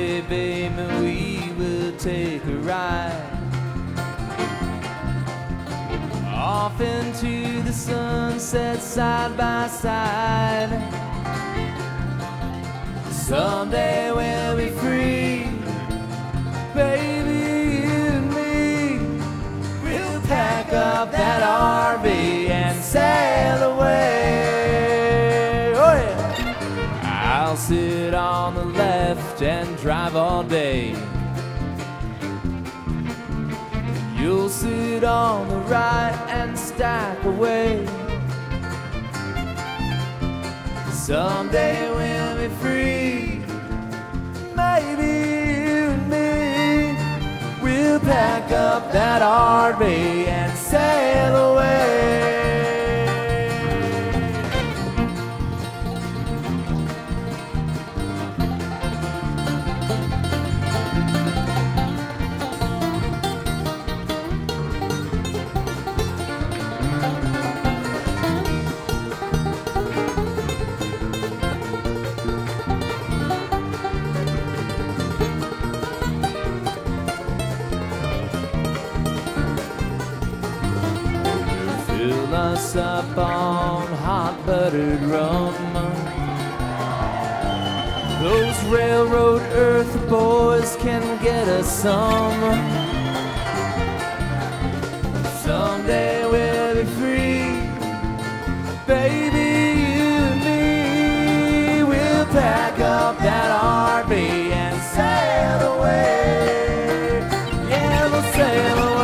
Someday, baby, we will take a ride off into the sunset side by side. Someday we'll be free, baby, you and me. We'll pack up that RV and sail away. Oh yeah! I'll sit on the left and drive all day. You'll sit on the right and stack away. Someday we'll be free, maybe you and me. We'll pack up that RV and sail away. Fill us up on hot buttered rum. Those railroad earth boys can get us some. Someday we'll be free, baby, you and me. We'll pack up that RV and sail away. Yeah, we'll sail away.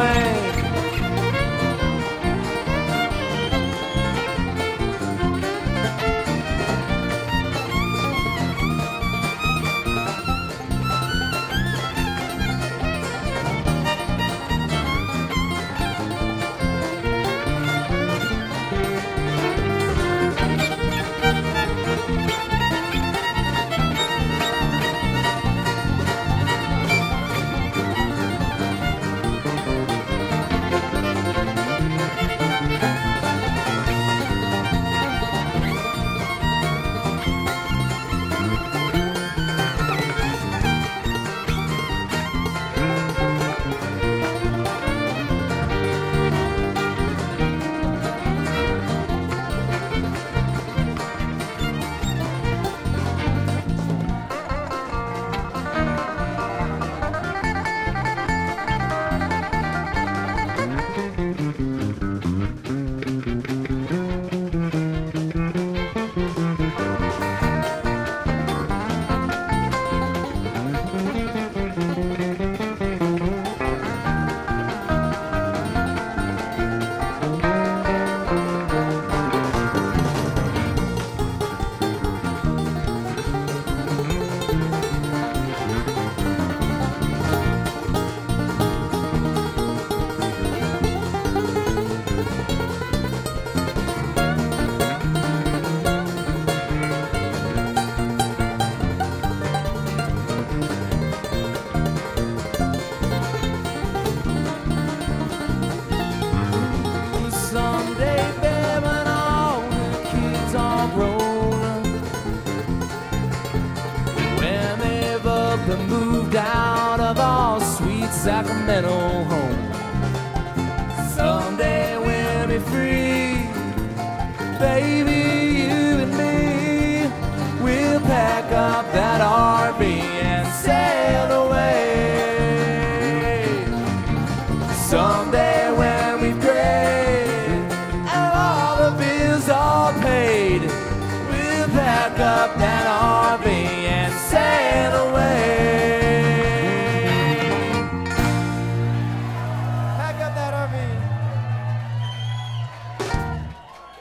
Moved out of our sweet Sacramento home. Someday we'll be free, baby, you and me. We'll pack up that RV and sail away. Someday when we've prayed and all the bills are paid, we'll pack up that RV